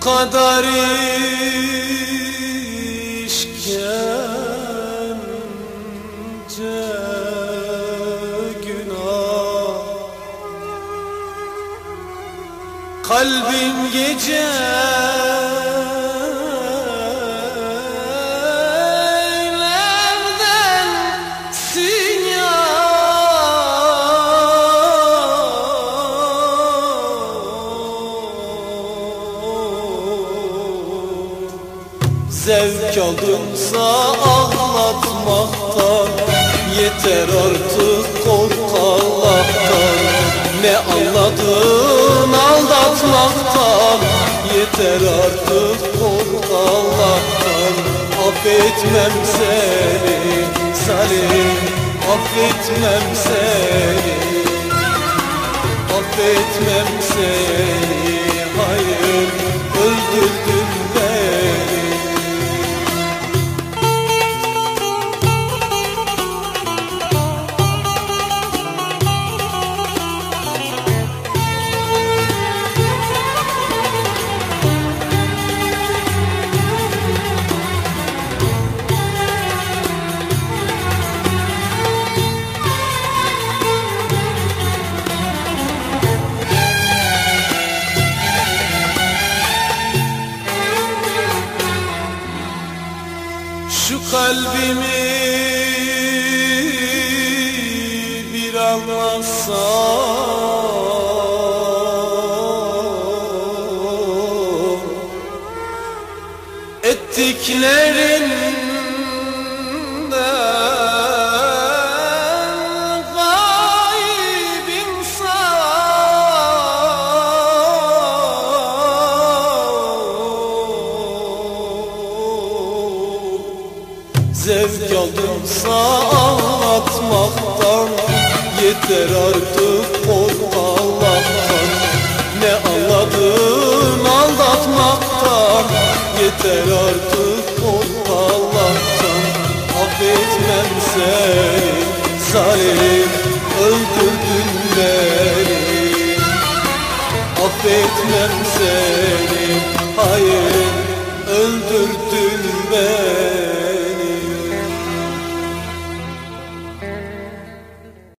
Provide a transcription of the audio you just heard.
kadar işkence günah, kalbim gecelerden zevk aldımsa ağlatmaktan, yeter artık kork Allah'tan. Ne anladın aldatmaktan, yeter artık kork Allah'tan. Affetmem seni zalim, affetmem seni, affetmem seni, hayır öldürdün beni. Şu kalbimi bir anlasam, ettiklerinden gayb insan. Zevk aldımsa ağlatmaktan, yeter artık kork Allah'tan. Ne anladın aldatmaktan, yeter artık kork Allah'tan. Affetmem seni zalim, öldürdün beni. Affetmem seni, hayır öldürdün beni.